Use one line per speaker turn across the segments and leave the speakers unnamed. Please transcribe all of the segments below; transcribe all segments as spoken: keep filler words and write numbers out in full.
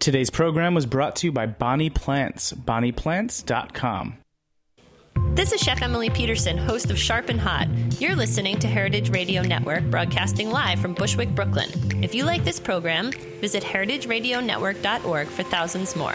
Today's program was brought to you by Bonnie Plants, bonnie plants dot com.
This is Chef Emily Peterson, host of Sharp and Hot. You're listening to Heritage Radio Network, broadcasting live from Bushwick, Brooklyn. If you like this program, visit heritage radio network dot org for thousands more.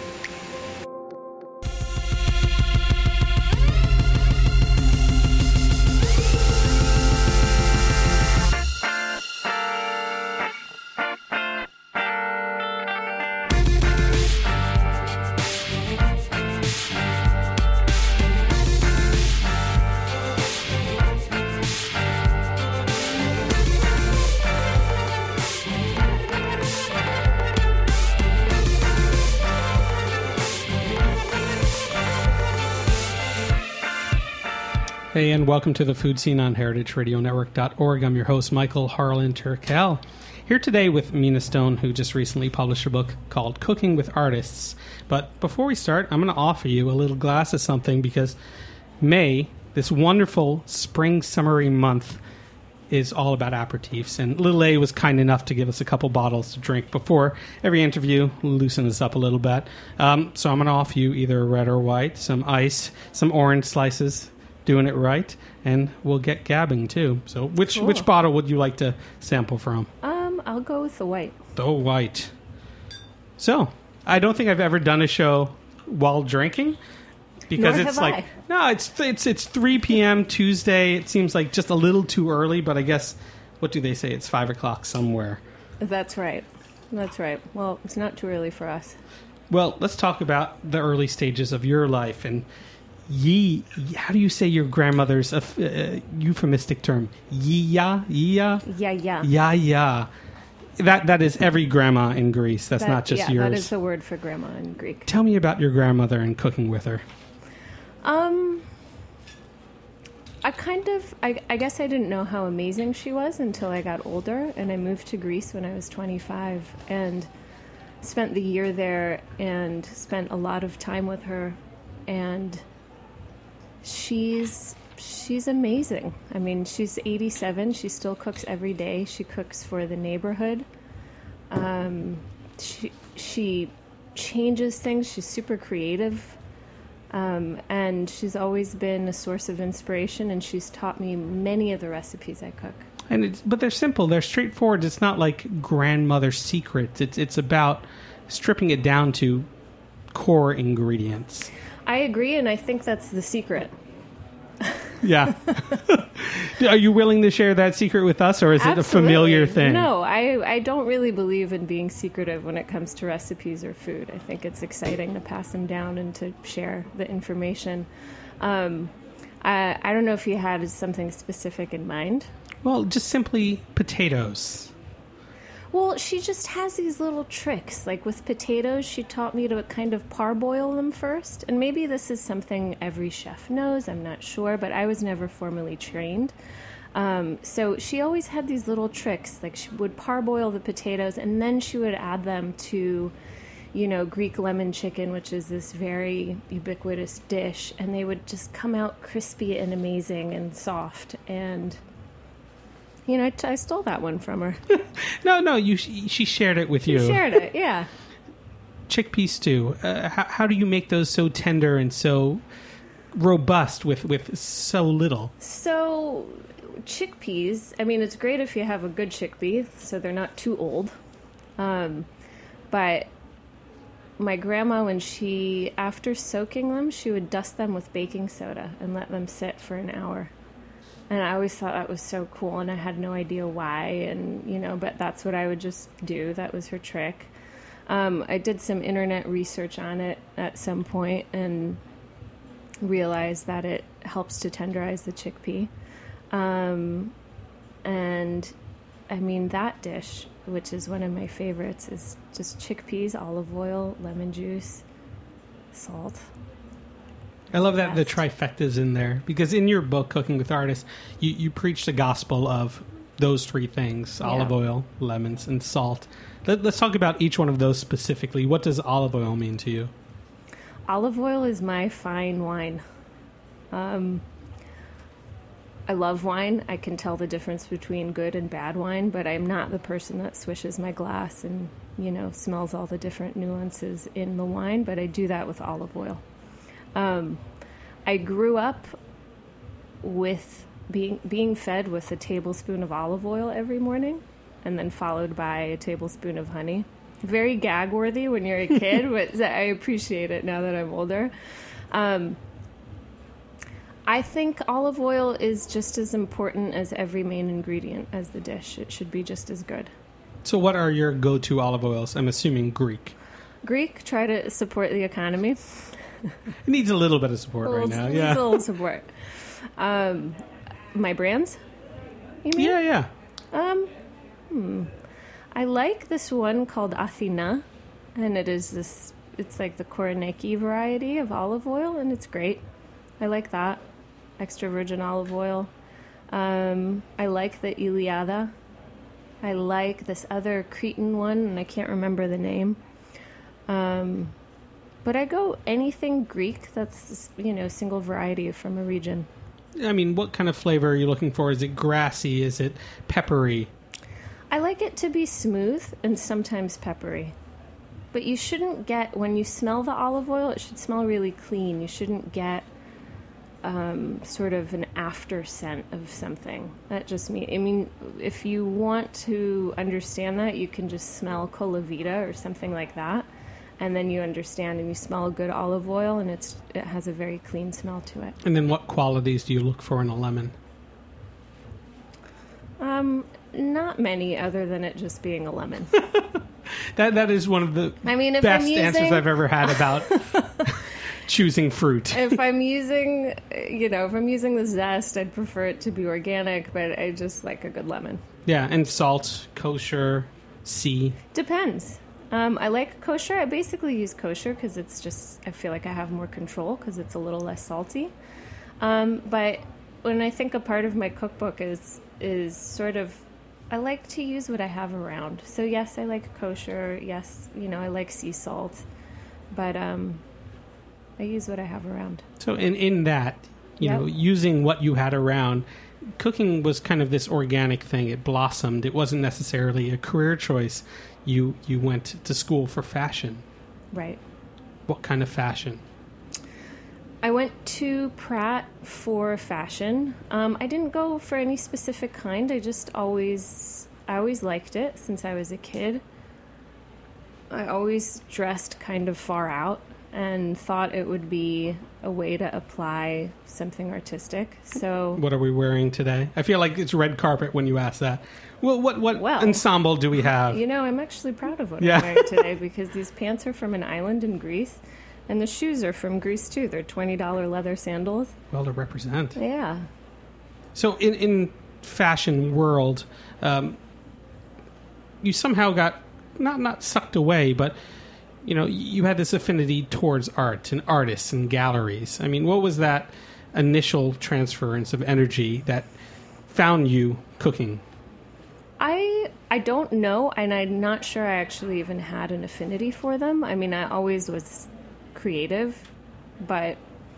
Hey, and welcome to the Food Scene on heritage radio network dot org. I'm your host, Michael Harlan Turkel. Here today with Mina Stone, who just recently published a book called Cooking with Artists. But before we start, I'm going to offer you a little glass of something because May, this wonderful spring summery month, is all about aperitifs. And Little A was kind enough to give us a couple bottles to drink before every interview, loosen us up a little bit. Um, so I'm going to offer you either red or white, some ice, some orange slices, doing it right, and we'll get gabbing too. So which
Cool.
which bottle would you like to sample from?
Um, I'll go with the white.
The white. So, I don't think I've ever done a show while drinking because
Nor
it's
have
like
I.
no, it's it's it's three p.m. Tuesday. It seems like just a little too early, but I guess what do they say? It's five o'clock somewhere.
That's right. That's right. Well, it's not too early for us.
Well, let's talk about the early stages of your life and Ye, how do you say your grandmother's uh, uh, euphemistic term? Yia, yia,
Yeah, yeah.
ya, ya. That that is every grandma in Greece. That's
That-
not just
yeah,
yours.
that is the word for grandma in Greek.
Tell me about your grandmother and cooking with her.
Um, I kind of, I, I guess I didn't know how amazing she was until I got older, and I moved to Greece when I was twenty-five, and spent the year there, and spent a lot of time with her, and she's she's amazing. I mean, she's eighty-seven. She still cooks every day. She cooks for the neighborhood. Um, she she changes things. She's super creative, um, and she's always been a source of inspiration. And she's taught me many of the recipes I cook.
And it's, but they're simple. They're straightforward. It's not like grandmother secrets. It's it's about stripping it down to core ingredients.
I agree, and I think that's the secret.
Yeah. Are you willing to share that secret with us, or is it a familiar
Absolutely.
thing?
No, I, I don't really believe in being secretive when it comes to recipes or food. I think it's exciting to pass them down and to share the information. Um, I, I don't know if you had something specific in mind.
Well, just simply potatoes.
Well, she just has these little tricks. Like with potatoes, she taught me to kind of parboil them first. And maybe this is something every chef knows, I'm not sure, but I was never formally trained. Um, so she always had these little tricks. Like she would parboil the potatoes, and then she would add them to, you know, Greek lemon chicken, which is this very ubiquitous dish. And they would just come out crispy and amazing and soft. And you know, I, I stole that one from her.
No, no, you. She shared it with you.
She shared it, yeah.
Chickpea stew. Uh, how, how do you make those so tender and so robust with, with so little?
So, chickpeas, I mean, it's great if you have a good chickpea, so they're not too old. Um, but my grandma, when she, after soaking them, she would dust them with baking soda and let them sit for an hour. And I always thought that was so cool, and I had no idea why, and, you know, but that's what I would just do. That was her trick. Um, I did some internet research on it at some point and realized that it helps to tenderize the chickpea. Um, and, I mean, that dish, which is one of my favorites, is just chickpeas, olive oil, lemon juice, salt.
I love that the trifecta's in there, because in your book, Cooking with Artists, you, you preach the gospel of those three things,
Yeah.
olive oil, lemons, and salt. Let, let's talk about each one of those specifically. What does olive oil mean to you?
Olive oil is my fine wine. Um, I love wine. I can tell the difference between good and bad wine, but I'm not the person that swishes my glass and you know, smells all the different nuances in the wine, but I do that with olive oil. Um, I grew up with being being fed with a tablespoon of olive oil every morning, and then followed by a tablespoon of honey. Very gag-worthy when you're a kid, but I appreciate it now that I'm older. Um, I think olive oil is just as important as every main ingredient as the dish. It should be just as good.
So what are your go-to olive oils? I'm assuming Greek.
Greek, try to support the economy.
It needs a little bit of support right now.
Needs
Yeah,
a little support. Um, my brands? You mean?
yeah, yeah.
Um, hmm. I like this one called Athena, and it is this, it's like the Koroneiki variety of olive oil, and it's great. I like that. Extra virgin olive oil. Um, I like the Iliada. I like this other Cretan one, and I can't remember the name. Um, but I go anything Greek that's, you know, single variety from a region.
I mean, what kind of flavor are you looking for? Is it grassy? Is it peppery?
I like it to be smooth and sometimes peppery. But you shouldn't get, when you smell the olive oil, it should smell really clean. You shouldn't get um, sort of an after scent of something. That just means, I mean, if you want to understand that, you can just smell Colavita or something like that. And then you understand and you smell a good olive oil, and it's it has a very clean smell to it.
And then what qualities do you look for in a lemon?
Um, not many, other than it just being a lemon.
That That is one of the
I mean, if
best
I'm using,
answers I've ever had about choosing fruit.
If I'm using, you know, if I'm using the zest, I'd prefer it to be organic, but I just like a good lemon.
Yeah, and salt, kosher, C.
Depends. Um, I like kosher. I basically use kosher because it's just, I feel like I have more control because it's a little less salty. Um, but when I think a part of my cookbook is is sort of, I like to use what I have around. So yes, I like kosher. Yes, you know, I like sea salt, but um, I use what I have around.
So in, in that, you
Yep.
know, using what you had around, cooking was kind of this organic thing. It blossomed. It wasn't necessarily a career choice. You you went to school for fashion.
Right.
What kind of fashion?
I went to Pratt for fashion. Um, I didn't go for any specific kind. I just always, I always liked it since I was a kid. I always dressed kind of far out and thought it would be a way to apply something artistic. So,
What are we wearing today? I feel like it's red carpet when you ask that. Well, what what
Well,
ensemble do we have?
you know, I'm actually proud of what
Yeah.
I'm wearing today because these pants are from an island in Greece, and the shoes are from Greece too. They're twenty dollars leather sandals.
Well, to represent.
Yeah.
So in in fashion world, um, you somehow got not not sucked away, but you know you had this affinity towards art and artists and galleries. I mean, what was that initial transference of energy that found you cooking?
I I don't know, and I'm not sure I actually even had an affinity for them. I mean, I always was creative, but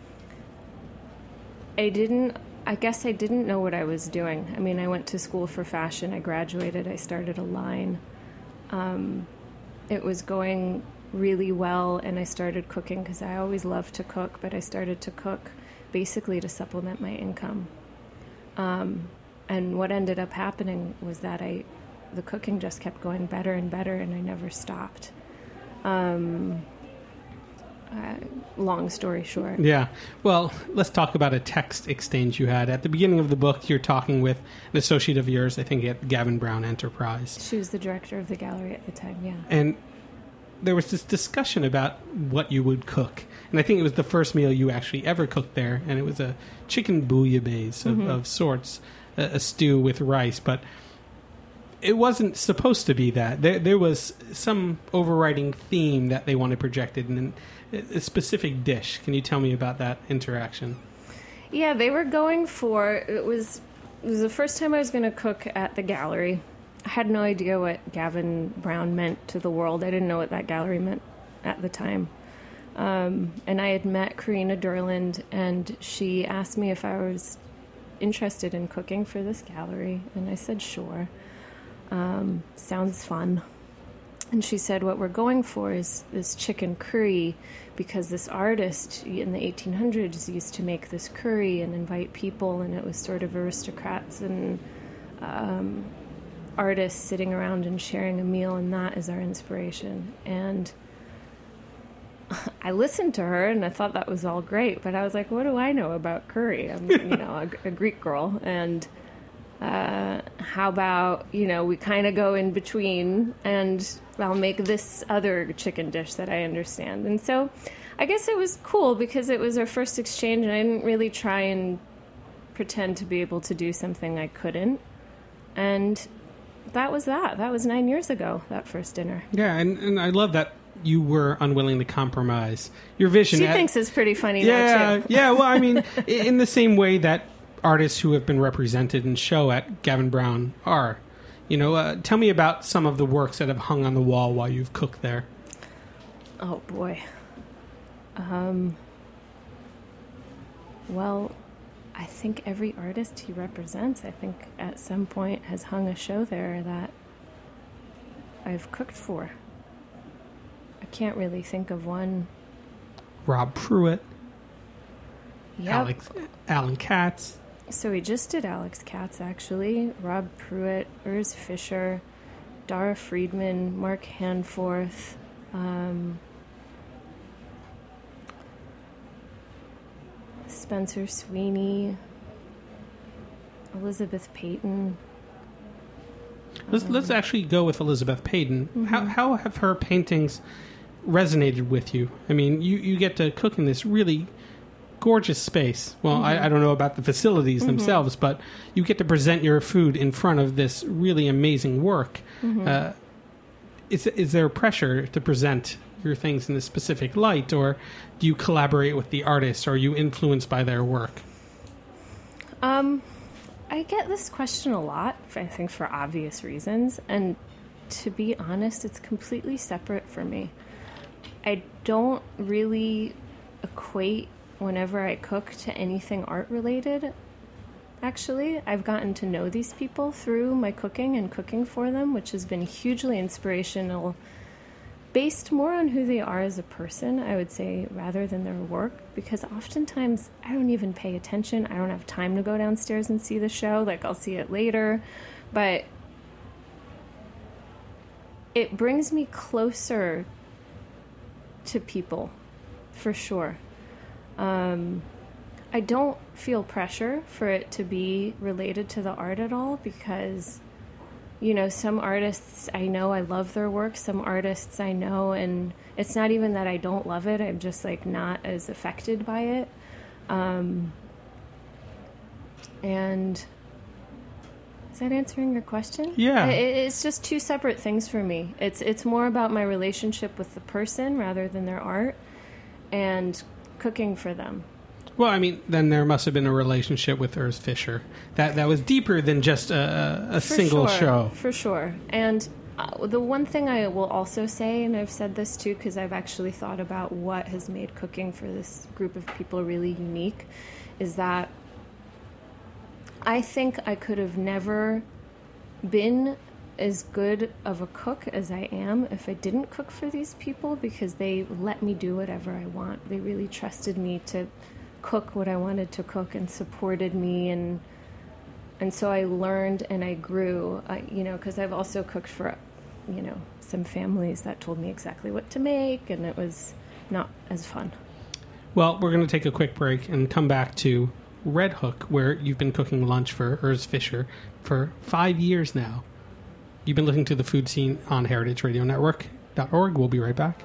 I didn't, I guess I didn't know what I was doing. I mean, I went to school for fashion. I graduated. I started a line. Um, it was going really well, and I started cooking because I always loved to cook, but I started to cook basically to supplement my income. Um, and what ended up happening was that I, the cooking just kept going better and better, and I never stopped. Um, uh, long story short.
Yeah. Well, let's talk about a text exchange you had. At the beginning of the book, you're talking with an associate of yours, I think at Gavin Brown Enterprise.
She was the director of the gallery at the time, yeah.
And there was this discussion about what you would cook. And I think it was the first meal you actually ever cooked there. And it was a chicken bouillabaisse of,
Mm-hmm.
of sorts, a, a stew with rice. But it wasn't supposed to be that. There, there was some overriding theme that they wanted projected in a specific dish. Can you tell me about that interaction?
Yeah, they were going for, it was, it was the first time I was going to cook at the gallery. I had no idea what Gavin Brown meant to the world. I didn't know what that gallery meant at the time. Um, and I had met Karina Durland, and she asked me if I was interested in cooking for this gallery, and I said sure. Um, sounds fun. And she said, what we're going for is this chicken curry because this artist in the eighteen hundreds used to make this curry and invite people, and it was sort of aristocrats and um, artists sitting around and sharing a meal, and that is our inspiration. And I listened to her, and I thought that was all great, but I was like, what do I know about curry? I'm, you know, a, a Greek girl, and uh, how about, you know, we kind of go in between, and I'll make this other chicken dish that I understand. And so I guess it was cool because it was our first exchange, and I didn't really try and pretend to be able to do something I couldn't. And that was that. That was nine years ago, that first dinner.
Yeah, and, and I love that you were unwilling to compromise your vision.
She
at,
thinks it's pretty funny
yeah,
now, too.
Yeah, well, I mean, in the same way that artists who have been represented in show at Gavin Brown are. You know, uh, tell me about some of the works that have hung on the wall while you've cooked there.
Oh, boy. Um, well, I think every artist he represents, I think at some point has hung a show there that I've cooked for. I can't really think of one.
Rob Pruitt.
Yep.
Alex, Alan Katz.
So we just did Alex Katz, actually. Rob Pruitt, Urs Fischer, Dara Friedman, Mark Hanforth, um, Spencer Sweeney, Elizabeth Payton.
Let's, um, let's actually go with Elizabeth Payton. Mm-hmm. How, how have her paintings resonated with you? I mean, you, you get to cook in this really gorgeous space. Well, mm-hmm. I, I don't know about the facilities mm-hmm. themselves, but you get to present your food in front of this really amazing work. Mm-hmm. Uh, is, is there pressure to present your things in a specific light, or do you collaborate with the artists, or are you influenced by their work?
Um, I get this question a lot, I think for obvious reasons, and to be honest, it's completely separate for me. I don't really equate whenever I cook to anything art related. Actually, I've gotten to know these people through my cooking and cooking for them, which has been hugely inspirational, based more on who they are as a person, I would say, rather than their work, because oftentimes I don't even pay attention. I don't have time to go downstairs and see the show. Like, I'll see it later, but it brings me closer to people, for sure. Um, I don't feel pressure for it to be related to the art at all, because, you know, some artists I know, I love their work. Some artists I know, and it's not even that I don't love it. I'm just, like, not as affected by it. Um, and is that answering your question?
Yeah.
It, it's just two separate things for me. It's it's more about my relationship with the person rather than their art, and cooking for them.
Well, I mean, then there must have been a relationship with Urs Fischer that that was deeper than just a, a single
sure,
show.
For sure. And uh, the one thing I will also say, and I've said this too because I've actually thought about what has made cooking for this group of people really unique, is that I think I could have never been as good of a cook as I am if I didn't cook for these people, because they let me do whatever I want. They really trusted me to cook what I wanted to cook and supported me, and and so I learned and I grew, uh, you know, because I've also cooked for, you know, some families that told me exactly what to make, and it was not as fun.
Well, we're going to take a quick break and come back to Red Hook, where you've been cooking lunch for Urs Fischer for five years now. You've been listening to The Food Scene on heritage radio network dot org. We'll be right back.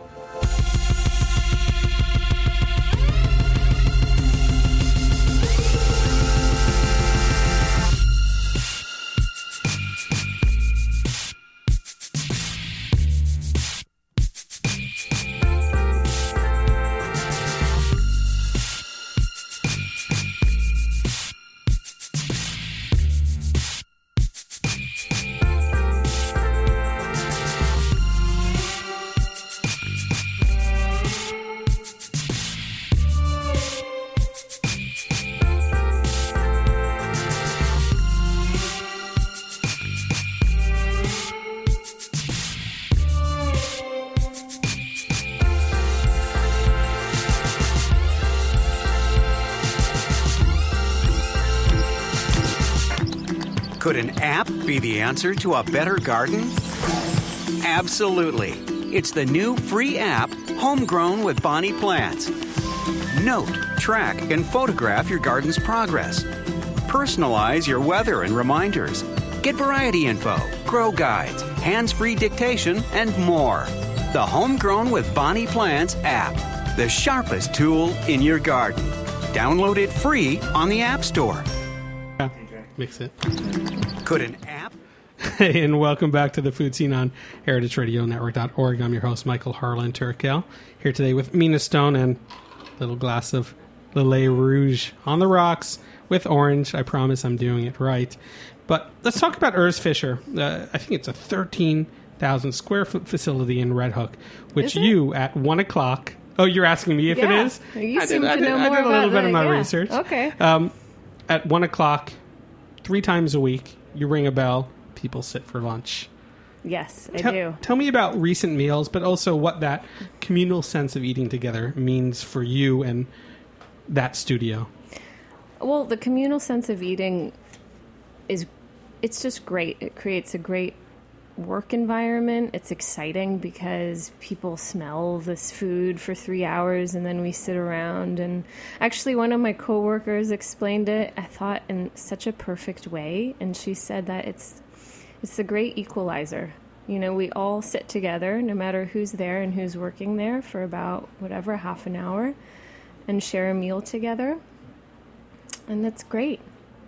Could an app be the answer to a better garden? Absolutely. It's the new free app, Homegrown with Bonnie Plants. Note, track, and photograph your garden's progress. Personalize your weather and reminders. Get variety info, grow guides, hands-free dictation, and more. The Homegrown with Bonnie Plants app, the sharpest tool in your garden. Download it free on the App Store.
Yeah, mix it.
Could an app?
Hey, and welcome back to the Food Scene on heritage radio network dot org. I'm your host, Michael Harlan Turkel, here today with Mina Stone and a little glass of Lillet Rouge on the rocks with orange. I promise I'm doing it right. But let's talk about Urs Fischer. Uh, I think it's a thirteen thousand square foot facility in Red Hook, which you, at one o'clock... Oh, you're asking me if
yeah.
it is?
You
I
seem
did,
to
I did,
know
I
more
did a little
about
bit of
the-
my
yeah.
research.
Okay.
Um, at one o'clock, three times a week, you ring a bell, people sit for lunch.
Yes, I
Tell-
do.
Tell me about recent meals, but also what that communal sense of eating together means for you and that studio.
Well, the communal sense of eating is, it's just great. It creates a great work environment. It's exciting because people smell this food for three hours and then we sit around. And actually, one of my coworkers explained it, I thought, in such a perfect way. And she said that it's it's the great equalizer. You know, we all sit together, no matter who's there and who's working there, for about whatever, half an hour, and share a meal together. And that's great.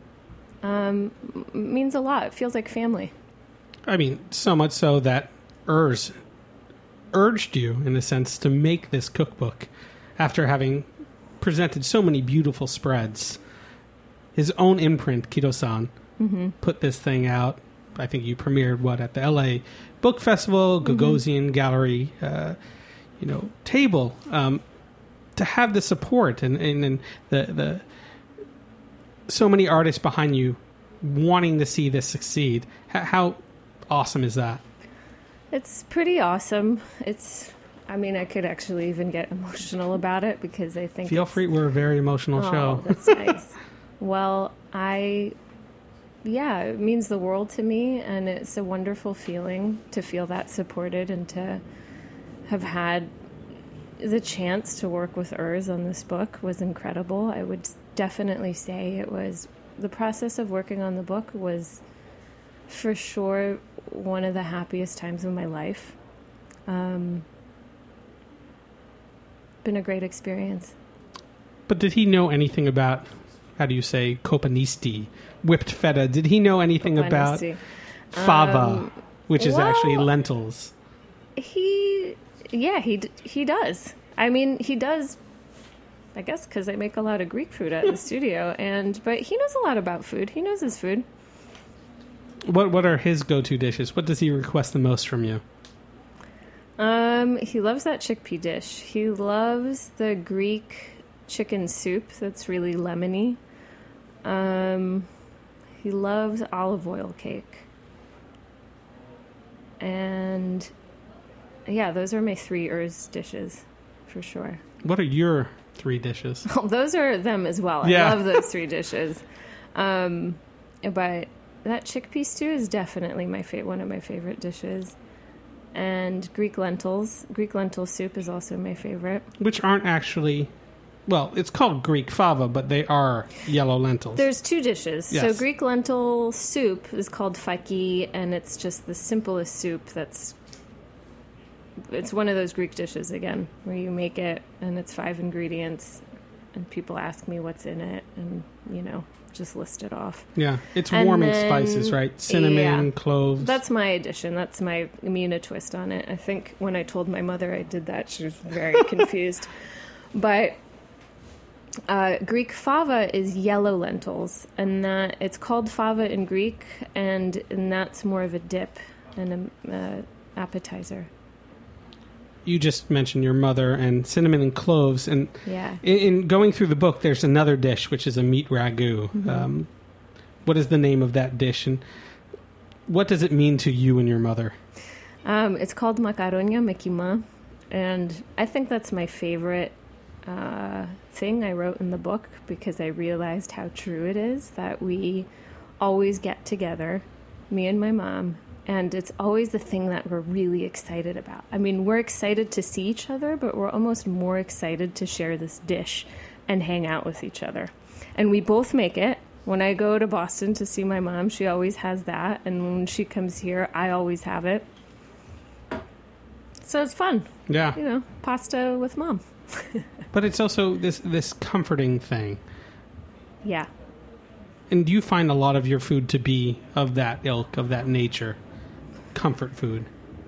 Um, it means a lot. It feels like family.
I mean, so much so that Urs urged you, in a sense, to make this cookbook after having presented so many beautiful spreads. His own imprint, Kido-san, mm-hmm. put this thing out. I think you premiered, what, at the L A Book Festival, Gagosian mm-hmm. Gallery, uh, you know, table. Um, to have the support and, and, and the, the so many artists behind you wanting to see this succeed. How, how awesome is that?
It's pretty awesome. It's, I mean, I could actually even get emotional about it because I think...
Feel free. We're a very emotional
oh,
show.
That's nice. Well, I... Yeah, it means the world to me, and it's a wonderful feeling to feel that supported and to have had the chance to work with Urs on this book was incredible. I would definitely say it was... The process of working on the book was, for sure, one of the happiest times of my life. Um, been a great experience.
But did he know anything about, how do you say, copanisti, whipped feta? Did he know anything about fava, um, which is well, actually lentils?
He, yeah, he he does. I mean, he does, I guess, because I make a lot of Greek food at the studio. And but he knows a lot about food. He knows his food.
What What are his go-to dishes? What does he request the most from you?
Um, he loves that chickpea dish. He loves the Greek chicken soup that's really lemony. Um, he loves olive oil cake. And yeah, those are my three Urs dishes, for sure.
What are your three dishes?
Oh, those are them as well. I
yeah.
love those three dishes. Um, but that chickpea stew is definitely my fa- one of my favorite dishes. And Greek lentils. Greek lentil soup is also my favorite.
Which aren't actually... Well, it's called Greek fava, but they are yellow lentils.
There's two dishes.
Yes.
So Greek lentil soup is called faki, and it's just the simplest soup that's... It's one of those Greek dishes, again, where you make it, and it's five ingredients, and people ask me what's in it, and, you know, just list it off.
Yeah, it's
and
warming
then,
spices, right? Cinnamon,
yeah,
cloves.
That's my addition. That's my Mina twist on it. I think when I told my mother I did that, she was very confused. But... Uh, Greek fava is yellow lentils, and that it's called fava in Greek, and, and that's more of a dip and an uh, appetizer.
You just mentioned your mother and cinnamon and cloves, and
yeah.
in, in going through the book, there's another dish which is a meat ragu. Mm-hmm. Um, what is the name of that dish, and what does it mean to you and your mother?
Um, it's called makaronia mekima, and I think that's my favorite uh, thing I wrote in the book because I realized how true it is that we always get together, me and my mom, and it's always the thing that we're really excited about. I mean, we're excited to see each other, but we're almost more excited to share this dish and hang out with each other. And we both make it. When I go to Boston to see my mom, she always has that. And when she comes here, I always have it. So it's fun.
Yeah.
You know, pasta with mom.
But it's also this this comforting thing.
Yeah.
And do you find a lot of your food to be of that ilk, of that nature? Comfort food?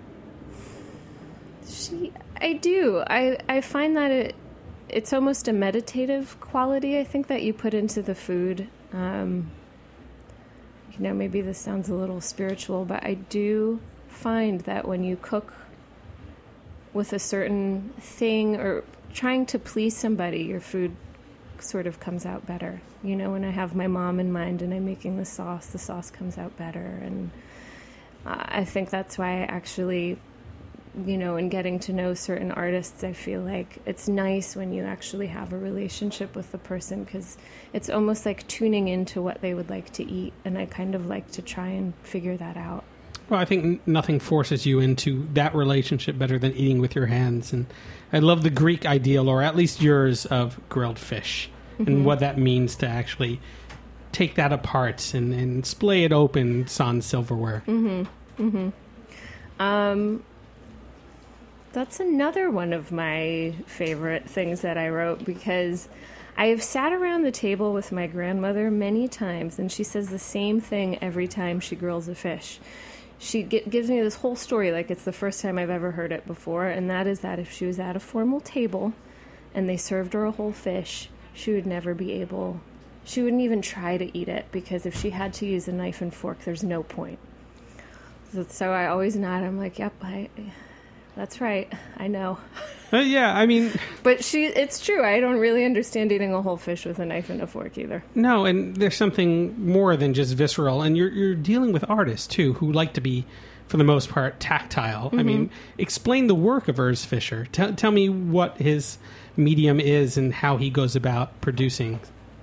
She, I do. I, I find that it it's almost a meditative quality, I think, that you put into the food. Um, you know, maybe this sounds a little spiritual, but I do find that when you cook with a certain thing or trying to please somebody, your food sort of comes out better. You know, when I have my mom in mind and I'm making the sauce, the sauce comes out better. And uh, I think that's why I actually, you know, in getting to know certain artists, I feel like it's nice when you actually have a relationship with the person, because it's almost like tuning into what they would like to eat. And I kind of like to try and figure that out.
Well, I think n- nothing forces you into that relationship better than eating with your hands. And I love the Greek ideal, or at least yours, of grilled fish, mm-hmm. and what that means to actually take that apart and, and splay it open sans silverware.
Mm-hmm. Mm-hmm. Um, that's another one of my favorite things that I wrote, because I have sat around the table with my grandmother many times, and she says the same thing every time she grills a fish. She g- gives me this whole story like it's the first time I've ever heard it before, and that is that if she was at a formal table and they served her a whole fish, she would never be able, she wouldn't even try to eat it, because if she had to use a knife and fork, there's no point. So, so I always nod. I'm like, yep, I, that's right. I know.
Uh, yeah, I mean...
But she, it's true. I don't really understand eating a whole fish with a knife and a fork either.
No, and there's something more than just visceral. And you're you're dealing with artists, too, who like to be, for the most part, tactile. Mm-hmm. I mean, explain the work of Urs Fischer. Tell, tell me what his medium is and how he goes about producing.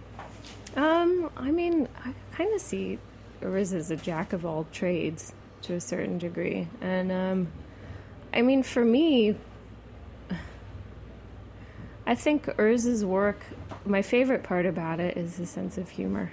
Um, I mean, I kind of see Urs as a jack of all trades to a certain degree. And, um, I mean, for me... I think Urs's work, my favorite part about it is the sense of humor.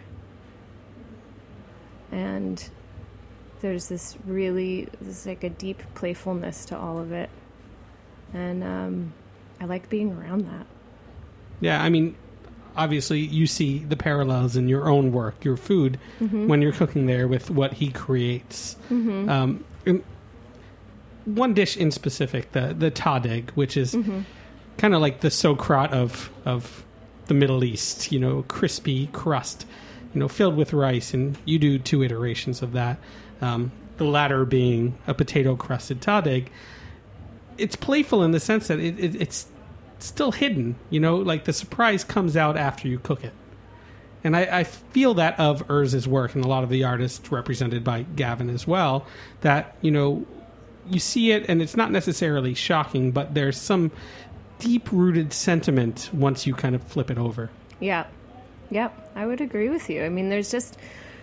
And there's this really, there's like a deep playfulness to all of it. And um, I like being around that.
Yeah, I mean, obviously you see the parallels in your own work, your food, mm-hmm. when you're cooking there with what he creates. Mm-hmm. Um, one dish in specific, the, the tadig, which is... Mm-hmm. kind of like the sokrat of of the Middle East, you know, crispy crust, you know, filled with rice, and you do two iterations of that. Um, the latter being a potato-crusted tadig. It's playful in the sense that it, it, it's still hidden, you know, like the surprise comes out after you cook it. And I, I feel that of Urs's work, and a lot of the artists represented by Gavin as well, that, you know, you see it and it's not necessarily shocking, but there's some deep-rooted sentiment once you kind of flip it over.
Yeah. Yep, I would agree with you. I mean, there's just...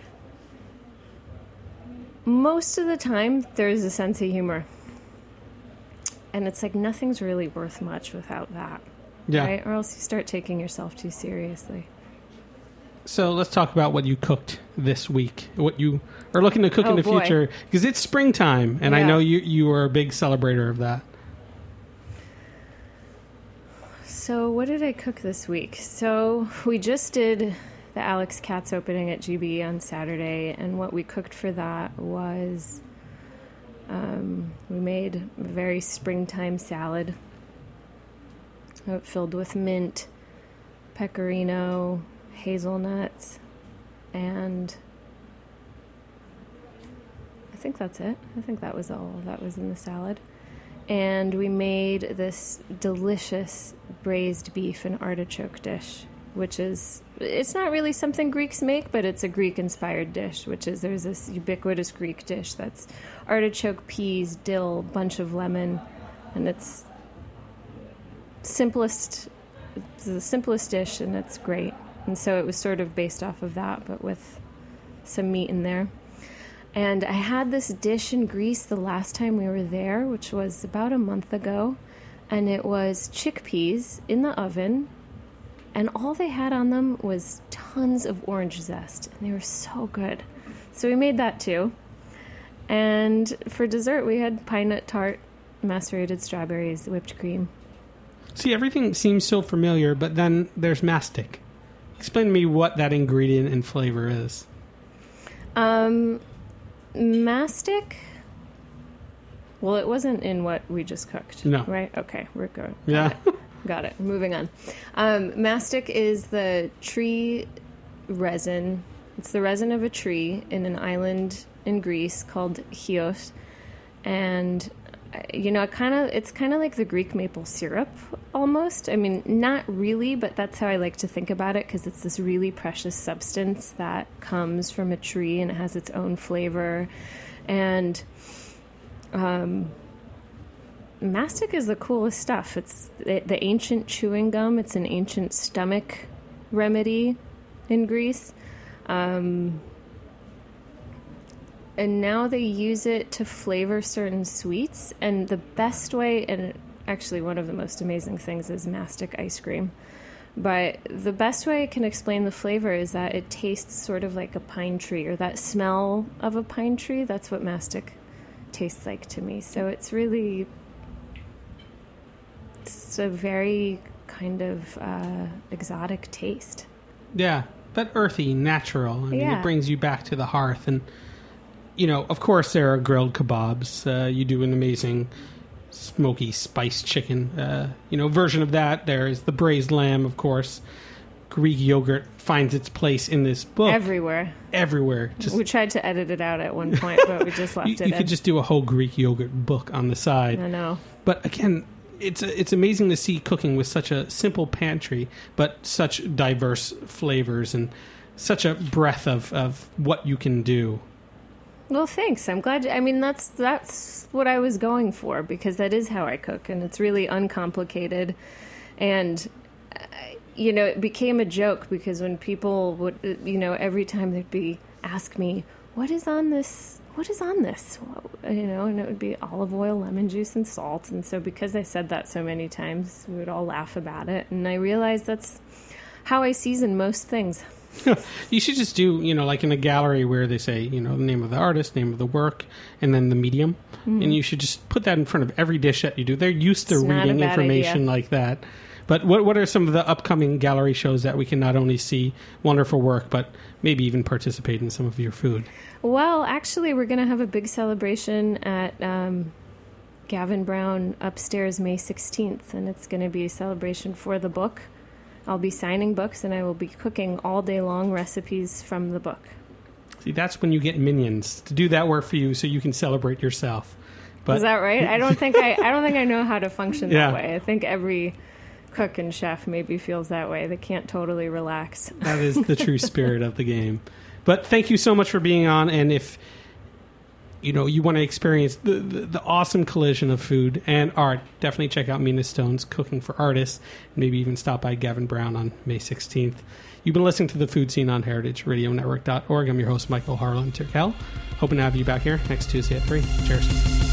most of the time, there's a sense of humor. And it's like nothing's really worth much without that.
Yeah.
Right? Or else you start taking yourself too seriously.
So let's talk about what you cooked this week, what you are looking to cook
oh,
in the
boy.
future, because it's springtime, and
yeah.
I know you, you are a big celebrator of that.
So what did I cook this week? So we just did the Alex Katz opening at G B on Saturday, and what we cooked for that was um, we made a very springtime salad filled with mint, pecorino, hazelnuts, and I think that's it. I think that was all that was in the salad. And we made this delicious braised beef and artichoke dish, which is, it's not really something Greeks make, but it's a Greek-inspired dish, which is, there's this ubiquitous Greek dish that's artichoke, peas, dill, bunch of lemon, and it's simplest, it's the simplest dish, and it's great. And so it was sort of based off of that, but with some meat in there. And I had this dish in Greece the last time we were there, which was about a month ago. And it was chickpeas in the oven. And all they had on them was tons of orange zest. And they were so good. So we made that too. And for dessert, we had pine nut tart, macerated strawberries, whipped cream.
See, everything seems so familiar, but then there's mastic. Explain to me what that ingredient and flavor is.
Um... Mastic? Well, it wasn't in what we just cooked.
No.
Right? Okay, we're good. Got
Yeah.
It. Got it. Moving on. Um, mastic is the tree resin. It's the resin of a tree in an island in Greece called Chios. And, you know, it kind of it's kind of like the Greek maple syrup almost. I mean, not really, but that's how I like to think about it, because it's this really precious substance that comes from a tree and it has its own flavor. And um, mastic is the coolest stuff. It's the, the ancient chewing gum. It's an ancient stomach remedy in Greece. Um, and now they use it to flavor certain sweets. And the best way, and actually one of the most amazing things, is mastic ice cream. But the best way I can explain the flavor is that it tastes sort of like a pine tree, or that smell of a pine tree. That's what mastic tastes like to me. So it's really, it's a very kind of uh, exotic taste.
Yeah, but earthy, natural. I mean,
Yeah.
it brings you back to the hearth. And, you know, of course there are grilled kebabs. Uh, you do an amazing smoky spiced chicken, uh, you know, version of that. There's the braised lamb, of course. Greek yogurt finds its place in this book.
Everywhere.
Everywhere. Just,
We tried to edit it out at one point, but we just left
you,
it
you
in.
could just do a whole Greek yogurt book on the side.
I know.
But again, it's it's amazing to see cooking with such a simple pantry, but such diverse flavors and such a breadth of, of what you can do.
Well, thanks. I'm glad. I mean, that's that's what I was going for, because that is how I cook, and it's really uncomplicated. And, uh, you know, it became a joke, because when people would, you know, every time they'd be, ask me, what is on this? What is on this? You know, and it would be olive oil, lemon juice, and salt. And so because I said that so many times, we would all laugh about it. And I realized that's how I season most things.
You should just do, you know, like in a gallery where they say, you know, the name of the artist, name of the work, and then the medium. Mm-hmm. And you should just put that in front of every dish that you do. They're used to
It's not
reading
a bad
information
idea.
like that. But what what are some of the upcoming gallery shows that we can not only see wonderful work, but maybe even participate in some of your food?
Well, actually, we're going to have a big celebration at um, Gavin Brown upstairs May sixteenth, and it's going to be a celebration for the book. I'll be signing books, and I will be cooking all day long recipes from the book.
See, that's when you get minions to do that work for you, so you can celebrate yourself. But
Is that right? I don't think I. I don't think I know how to function
Yeah.
that way. I think every cook and chef maybe feels that way. They can't totally relax.
that is the true spirit of the game. But thank you so much for being on. And if you know you want to experience the, the, the awesome collision of food and art, definitely check out Mina Stone's Cooking for Artists. Maybe even stop by Gavin Brown on May sixteenth. You've been listening to The Food Scene on heritage radio network dot org. I'm your host, Michael Harlan Turkel. Hoping to have you back here next Tuesday at three. Cheers.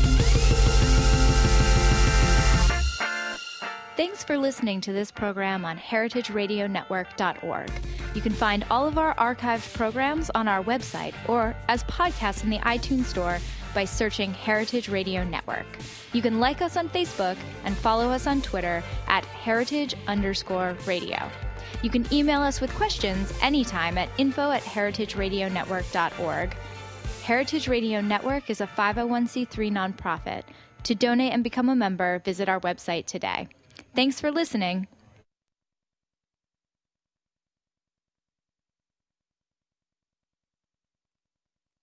Thanks for listening to this program on heritage radio network dot org. You can find all of our archived programs on our website or as podcasts in the iTunes Store by searching Heritage Radio Network. You can like us on Facebook and follow us on Twitter at heritage underscore radio. You can email us with questions anytime at info at heritage radio network dot org. Heritage Radio Network is a five oh one c three nonprofit. To donate and become a member, visit our website today. Thanks for listening.